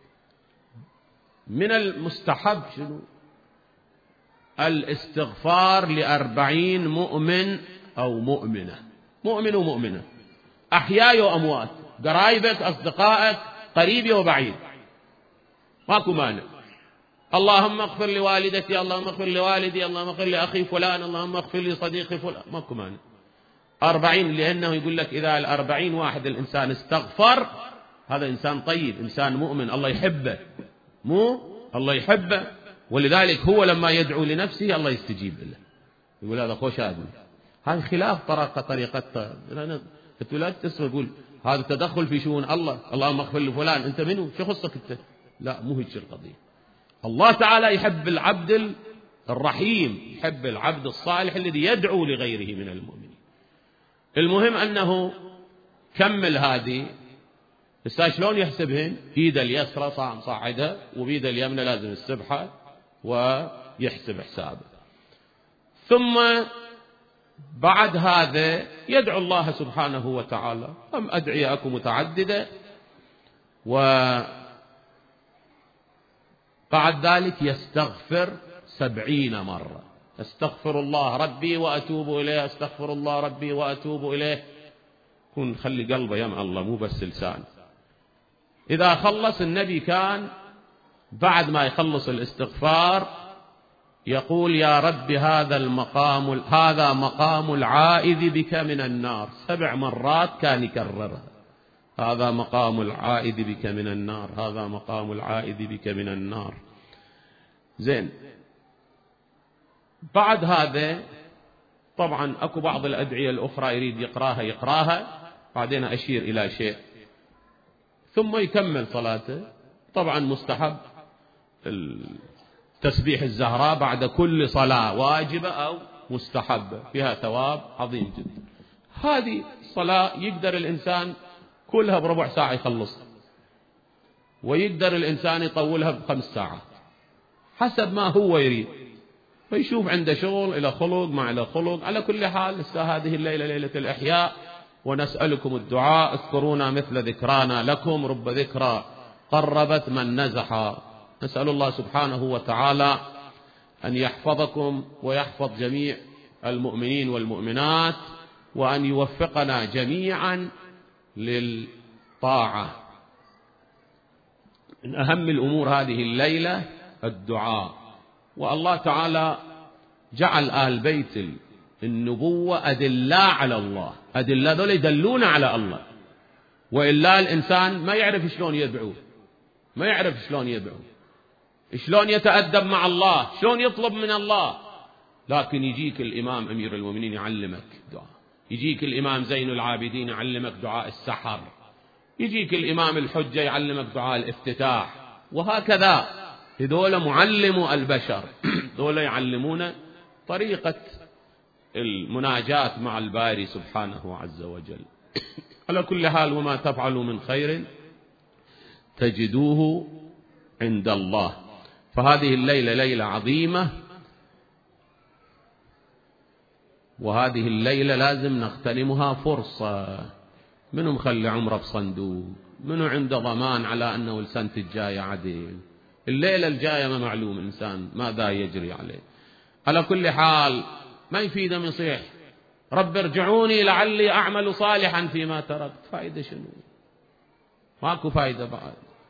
من المستحب شنو؟ الاستغفار لأربعين مؤمن أو مؤمنة، مؤمن ومؤمنة، أحياء وأموات، قرايبك، أصدقائك، قريبي وبعيد، ماكو مانع. اللهم اغفر لوالدتي، اللهم اغفر لوالدي، اللهم اغفر لأخي فلان، اللهم اغفر لصديقي فلان، ماكو مانع. أربعين، لأنه يقول لك إذا الأربعين واحد الإنسان استغفر، هذا إنسان طيب، إنسان مؤمن، الله يحبه، مو الله يحبه، ولذلك هو لما يدعو لنفسه الله يستجيب له، يقول هذا خوش آدمي. هذا خلاف طريقة طريقتها. أنت لا تسمع تقول هذا تدخل في شؤون الله، اللهم اغفر لفلان، أنت منو؟ شو خصك أنت؟ لا، مو هيك القضية. الله تعالى يحب العبد الرحيم، يحب العبد الصالح الذي يدعو لغيره من المؤمنين. المهم أنه كمل هذه. بس شلون يحسبهن؟ بيد اليسرى صاعدها، وبيد اليمنى لازم السبحة، ويحسب حسابه. ثم بعد هذا يدعو الله سبحانه وتعالى. أم أدعياكم متعددة، وبعد ذلك يستغفر سبعين مرة. استغفر الله ربي وأتوب إليه، استغفر الله ربي وأتوب إليه. كن خلي قلبه يمع الله، مو بس لسان. إذا خلص النبي كان بعد ما يخلص الاستغفار يقول يا رب هذا المقام، هذا مقام العائذ بك من النار. سبع مرات كان يكررها، هذا مقام العائذ بك من النار، هذا مقام العائذ بك من النار. زين، بعد هذا طبعا أكو بعض الأدعية الأخرى يريد يقراها يقراها، بعدين أشير إلى شيء، ثم يكمل صلاته. طبعا مستحب تسبيح الزهراء بعد كل صلاة، واجبة أو مستحبة، فيها ثواب عظيم جدا. هذه الصلاة يقدر الإنسان كلها بربع ساعة يخلصها، ويقدر الإنسان يطولها بخمس ساعات حسب ما هو يريد، فيشوف عنده شغل إلى خلق ما إلى خلق. على كل حال لسه هذه الليلة ليلة الإحياء، ونسألكم الدعاء. اذكرونا مثل ذكرانا لكم، رب ذكرى قربت من نزحا. نسأل الله سبحانه وتعالى أن يحفظكم ويحفظ جميع المؤمنين والمؤمنات، وأن يوفقنا جميعا للطاعة. من أهم الأمور هذه الليلة الدعاء. والله تعالى جعل آل بيت النبوة أدلاء على الله، أدلاء دول يدلون على الله، وإلا الإنسان ما يعرف شلون يدعو، ما يعرف شلون يدعو، شلون يتأدب مع الله، شلون يطلب من الله. لكن يجيك الإمام أمير المؤمنين يعلمك دعاء، يجيك الإمام زين العابدين يعلمك دعاء السحر، يجيك الإمام الحجة يعلمك دعاء الافتتاح، وهكذا. هذول معلموا البشر، هذول يعلمون طريقة المناجاة مع الباري سبحانه عز وجل. على كل حال، وما تفعلوا من خير تجدوه عند الله. فهذه الليلة ليلة عظيمة، وهذه الليلة لازم نغتنمها فرصة. منو مخلي عمره بصندوق؟ منو عنده ضمان على أنه السنة الجاية عدل؟ الليلة الجاية ما معلوم إنسان ماذا يجري عليه. على كل حال ما يفيد من يصيح رب ارجعوني لعلي أعمل صالحا فيما تركت. فائدة شنو؟ ماكو فائدة بعد.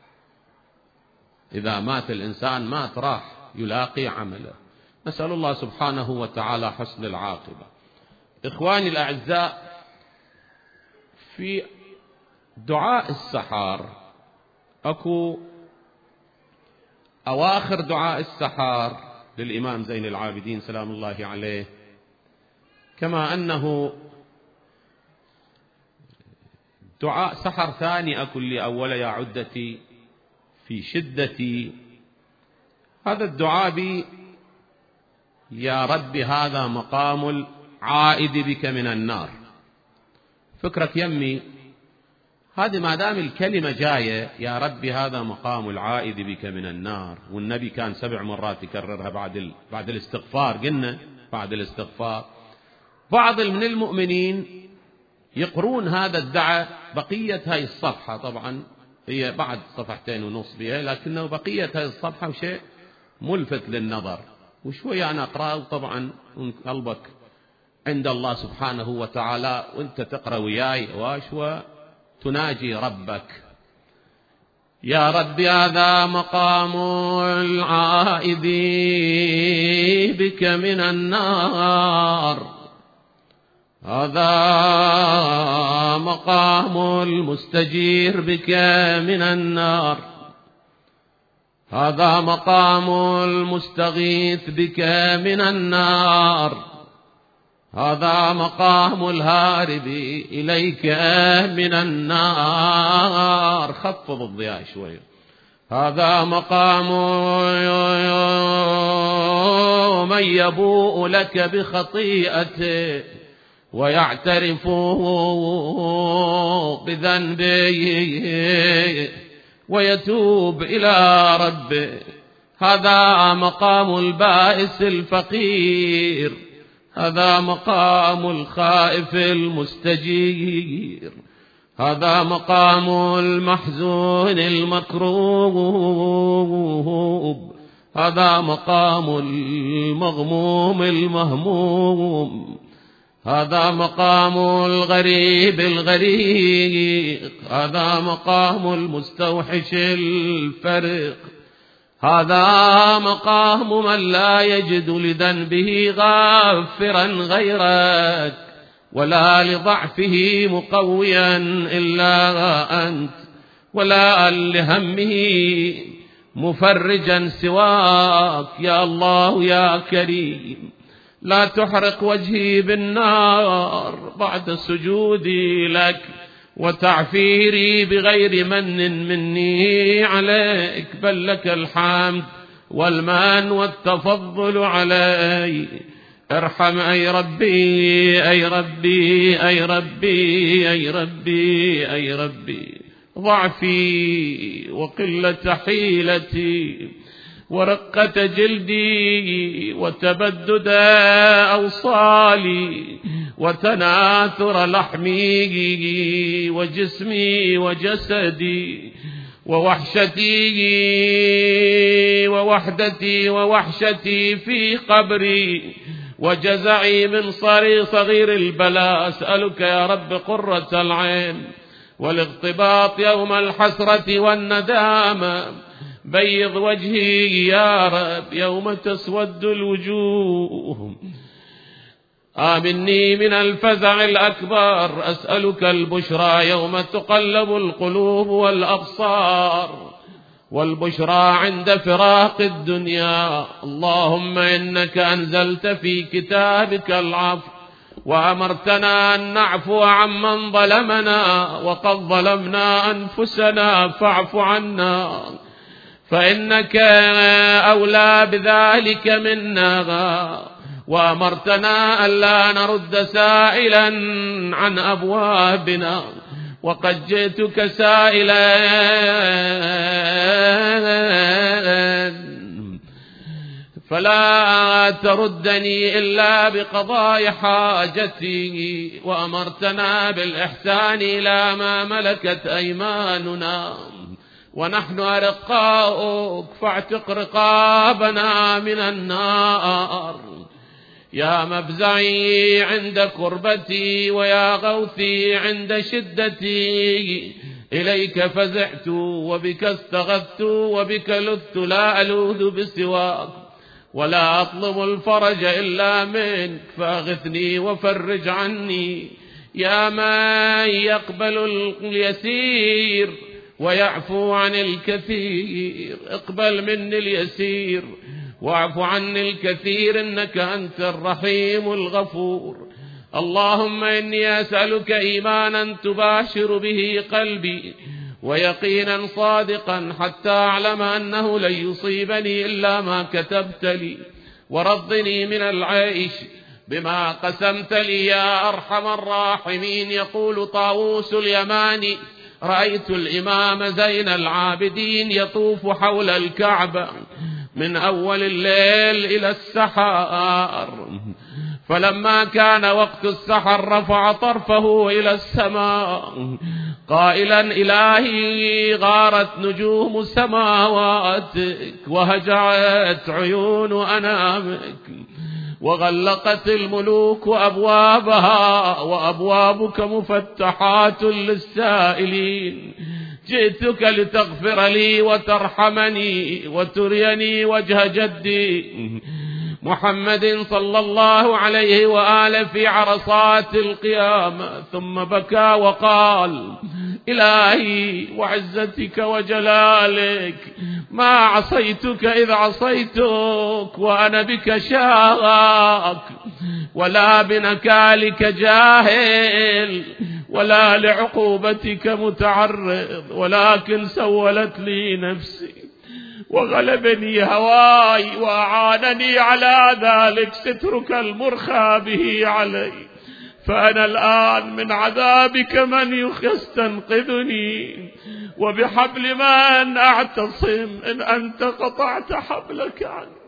إذا مات الإنسان مات، راح يلاقي عمله. نسأل الله سبحانه وتعالى حسن العاقبة. إخواني الأعزاء، في دعاء السحر أكو أواخر دعاء السحر للإمام زين العابدين سلام الله عليه، كما أنه دعاء سحر ثاني أكو اللي أول يا عدتي في شدتي. هذا الدعاء بي يا رب هذا مقام العائد بك من النار. فكرك يمي هذه ما دام الكلمة جاية يا رب هذا مقام العائد بك من النار، والنبي كان سبع مرات يكررها بعد ال... بعد الاستغفار. قلنا بعد الاستغفار بعض من المؤمنين يقرون هذا الدعاء بقية هاي الصفحة، طبعا هي بعد صفحتين ونص بها، لكنه بقية هاي الصفحة وشيء ملفت للنظر، وشوية أنا أقرأه طبعا قلبك عند الله سبحانه وتعالى وانت تقرأ وياي واشوى تناجي ربك. يا رب هذا مقام العائد بك من النار، هذا مقام المستجير بك من النار، هذا مقام المستغيث بك من النار، هذا مقام الهارب إليك من النار. خفض الضياء شوي. هذا مقام من يبوء لك بخطيئته ويعترف بذنبه ويتوب إلى ربه. هذا مقام البائس الفقير، هذا مقام الخائف المستجير، هذا مقام المحزون المكروب، هذا مقام المغموم المهموم، هذا مقام الغريب الغريق، هذا مقام المستوحش الفرق، هذا مقام من لا يجد لذنبه غافرا غيرك ولا لضعفه مقويا إلا أنت ولا لهمه مفرجا سواك. يا الله يا كريم لا تحرق وجهي بالنار بعد سجودي لك وتعفيري بغير من مني عليك، بل لك الحمد والمان والتفضل علي. ارحم أي ربي أي ربي أي ربي أي ربي أي ربي ضعفي وقلة حيلتي ورقة جلدي وتبدد أوصالي وتناثر لحمي وجسمي وجسدي ووحشتي ووحدتي ووحشتي في قبري وجزعي من صغير البلاء. أسألك يا رب قرة العين والاغتباط يوم الحسرة والندامة. بيض وجهي يا رب يوم تسود الوجوه. آمني من الفزع الأكبر. أسألك البشرى يوم تقلب القلوب والأبصار والبشرى عند فراق الدنيا. اللهم إنك أنزلت في كتابك العفو وأمرتنا أن نعفو عمن ظلمنا وقد ظلمنا أنفسنا فاعف عنا فإنك أولى بذلك منا. وأمرتنا ألا نرد سائلا عن أبوابنا وقد جئتك سائلا فلا تردني إلا بقضاء حاجتي. وأمرتنا بالإحسان إلى ما ملكت أيماننا ونحن أرقاؤك فاعتق رقابنا من النار. يا مفزعي عند كربتي ويا غوثي عند شدتي إليك فزعت وبك استغثت وبك لذت لا ألوذ بسواك ولا أطلب الفرج إلا منك فأغثني وفرج عني. يا من يقبل اليسير ويعفو عن الكثير اقبل مني اليسير واعف عني الكثير إنك أنت الرحيم الغفور. اللهم إني أسألك إيمانا تباشر به قلبي ويقينا صادقا حتى أعلم أنه لن يصيبني إلا ما كتبت لي، ورضني من العيش بما قسمت لي يا أرحم الراحمين. يقول طاووس اليماني: رأيت الإمام زين العابدين يطوف حول الكعبة من أول الليل إلى السحر، فلما كان وقت السحر رفع طرفه إلى السماء قائلا: إلهي غارت نجوم سماواتك وهجعت عيون أنامك وغلقت الملوك أبوابها وأبوابك مفتحات للسائلين. جئتك لتغفر لي وترحمني وتريني وجه جدي محمد صلى الله عليه وآله في عرصات القيامة. ثم بكى وقال: إلهي وعزتك وجلالك ما عصيتك إذ عصيتك وأنا بك شاغك، ولا بنكالك جاهل، ولا لعقوبتك متعرض، ولكن سولت لي نفسي وغلبني هواي، وأعانني على ذلك سترك المرخى به علي. فأنا الآن من عذابك من يستنقذني، وبحبل من أعتصم إن أنت قطعت حبلك عني.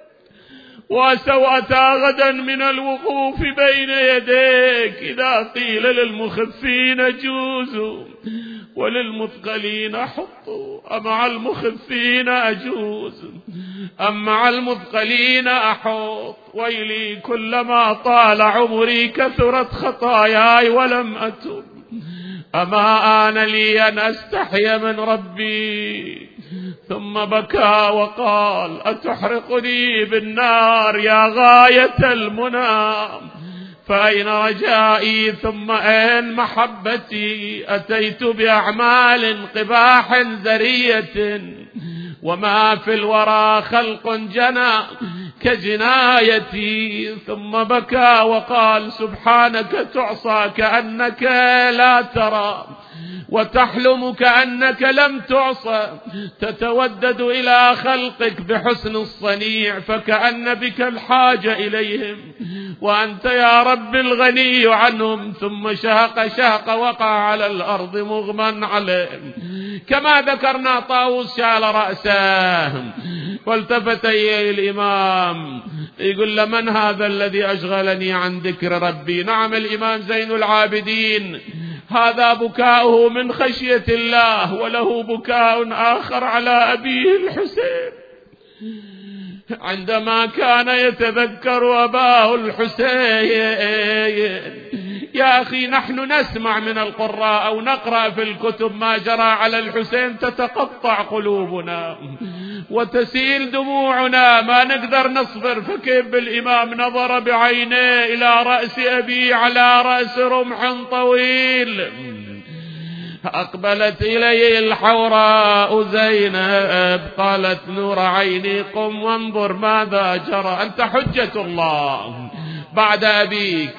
وسوأتا غدا من الوقوف بين يديك إذا قيل للمخفين جوزوا وللمثقلين حطوا، أمع المخفين أجوز أم مع المثقلين أحط. ويلي كلما طال عمري كثرت خطاياي ولم أتب، أما آن لي أن أستحي من ربي. ثم بكى وقال: أتحرقني بالنار يا غاية المنى، فأين رجائي ثم أين محبتي؟ أتيت بأعمال قباح زرية، وما في الورى خلق جنى كجنايتي. ثم بكى وقال: سبحانك تعصى كأنك لا ترى، وتحلم كأنك لم تعصى، تتودد إلى خلقك بحسن الصنيع فكأن بك الحاجة إليهم، وأنت يا رب الغني عنهم. ثم شهق شهق وقع على الأرض مغمى عليه. كما ذكرنا طاووس شال رأسه والتفت إليه الإمام يقول: لمن هذا الذي أشغلني عن ذكر ربي؟ نعم الإمام زين العابدين هذا بكاؤه من خشية الله، وله بكاء آخر على أبيه الحسين عندما كان يتذكر أباه الحسين. يا أخي نحن نسمع من القراء أو نقرأ في الكتب ما جرى على الحسين تتقطع قلوبنا وتسيل دموعنا، ما نقدر نصبر. فكيف بالإمام نظر بعينيه إلى رأس أبيه على رأس رمح طويل. أقبلت إليه الحوراء زينب قالت: نور عيني قم وانظر ماذا جرى، أنت حجة الله بعد أبيك.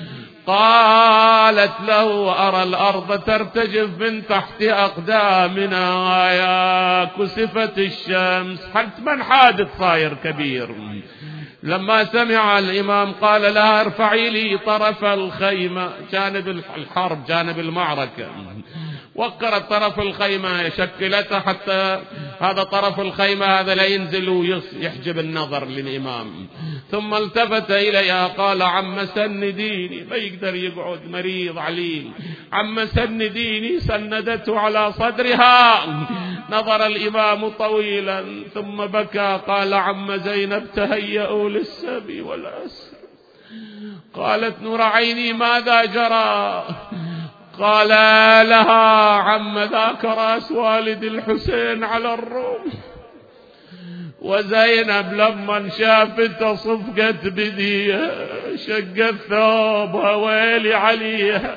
قالت له: أرى الأرض ترتجف من تحت أقدامنا، يا كسفت الشمس. حتما حادث صاير كبير. لما سمع الإمام قال لها: ارفعي لي طرف الخيمة، جانب الحرب جانب المعركة. وقرت طرف الخيمة شكلته حتى هذا طرف الخيمة هذا لا ينزل ويحجب النظر للإمام. ثم التفت إليها قال: عم سنديني. ما يقدر يقعد مريض عليل. عم سنديني. سندته على صدرها. نظر الإمام طويلا ثم بكى قال: عم زينب تهيئوا للسبي والأسر. قالت: نور عيني ماذا جرى؟ قال لها: عم ذاك رأس والد الحسين على الروم. وزينب لما شافت صفقت بديها شقت ثوبها ويلي عليها.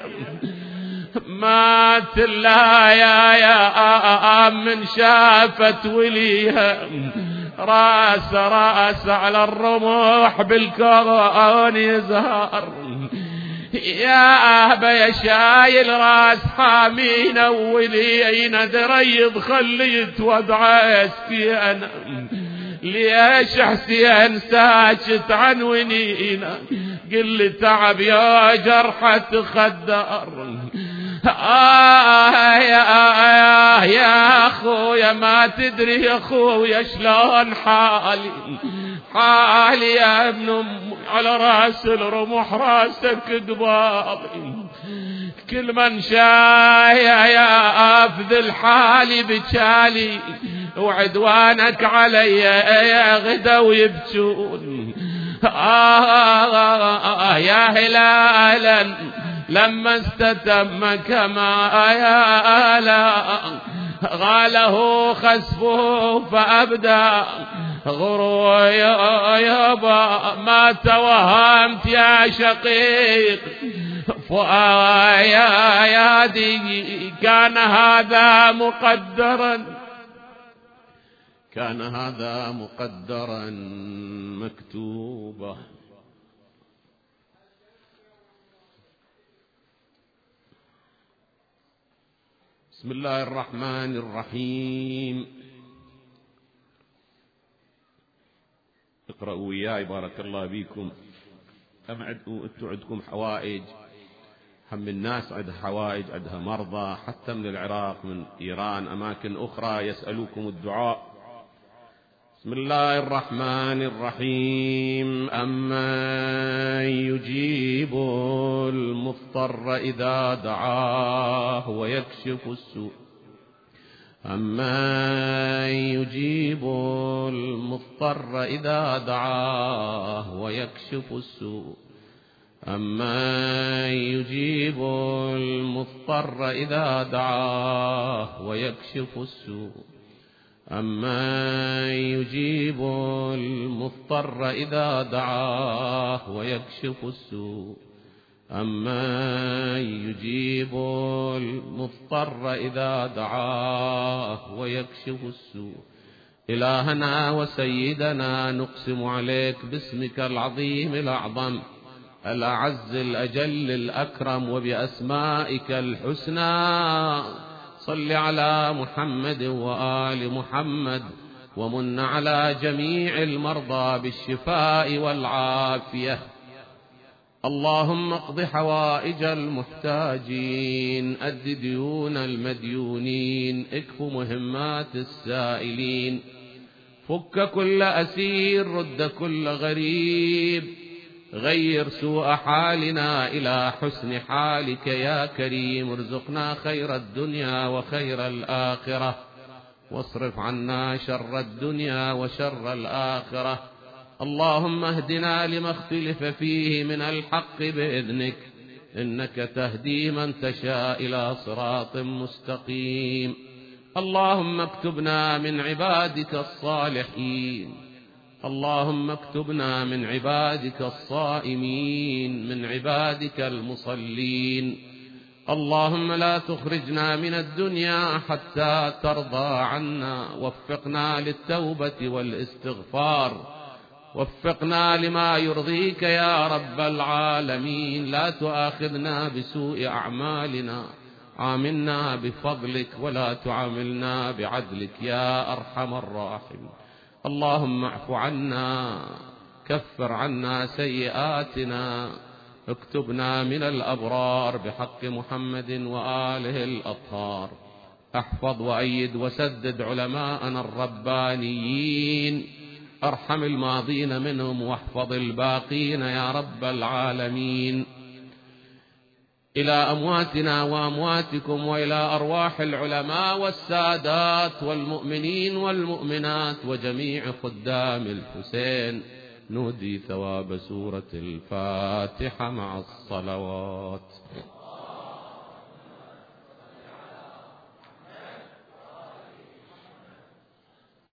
مات لها يا يا من شافت وليها راس راس على الرمح بالكون يزهر. يا أهبة يا شايل راس حامي نولي ندريض خليت وضعه سكينة ليش حسين ساكت عن ونينا قل تعب يا جرحة تخدر آه يا آه يا أخويا ما تدري يا أخويا شلون حالي حالي يا ابن أمي على راس الرمح راسك قباضي كل من شايا يا أفذل حالي بجالي وعدوانك علي يا غدا ويبكون آه يا هلالا لما استتم كما يا آلا غاله خسفه فأبدى غرو يا يابا ما توهمت يا شقيق فؤادي كان هذا مقدرا كان هذا مقدرا مكتوبا. بسم الله الرحمن الرحيم. اقرأوا وياي بارك الله بيكم. أم أنتوا عندكم حوائج؟ هم الناس عندها حوائج، عندها مرضى حتى من العراق من إيران أماكن أخرى يسألوكم الدعاء. بسم الله الرحمن الرحيم. أمن يجيب المضطر إذا دعاه ويكشف السوء أمن يجيب المضطر إذا دعاه ويكشف السوء أمن يجيب المضطر إذا دعاه ويكشف السوء أمن يجيب المضطر إذا دعاه ويكشف السوء أمن يجيب المضطر إذا دعاه ويكشف السوء. إلهنا وسيدنا نقسم عليك باسمك العظيم الأعظم الأعز الأجل الأكرم وبأسمائك الحسنى صل على محمد وآل محمد ومن على جميع المرضى بالشفاء والعافية. اللهم اقض حوائج المحتاجين، أد ديون المديونين، اكف مهمات السائلين، فك كل أسير، رد كل غريب، غير سوء حالنا إلى حسن حالك يا كريم. ارزقنا خير الدنيا وخير الآخرة، واصرف عنا شر الدنيا وشر الآخرة. اللهم اهدنا لما اختلف فيه من الحق بإذنك، إنك تهدي من تشاء إلى صراط مستقيم. اللهم اكتبنا من عبادك الصالحين، اللهم اكتبنا من عبادك الصائمين، من عبادك المصلين. اللهم لا تخرجنا من الدنيا حتى ترضى عنا، وفقنا للتوبة والاستغفار، وفقنا لما يرضيك يا رب العالمين. لا تؤاخذنا بسوء أعمالنا، عاملنا بفضلك ولا تعاملنا بعدلك يا أرحم الراحمين. اللهم اعف عنا، كفر عنا سيئاتنا، اكتبنا من الأبرار بحق محمد وآله الأطهار. احفظ وأيد وسدد علماءنا الربانيين، ارحم الماضين منهم واحفظ الباقين يا رب العالمين. إلى أمواتنا وأمواتكم وإلى أرواح العلماء والسادات والمؤمنين والمؤمنات وجميع خدام الحسين نهدي ثواب سورة الفاتحة مع الصلوات.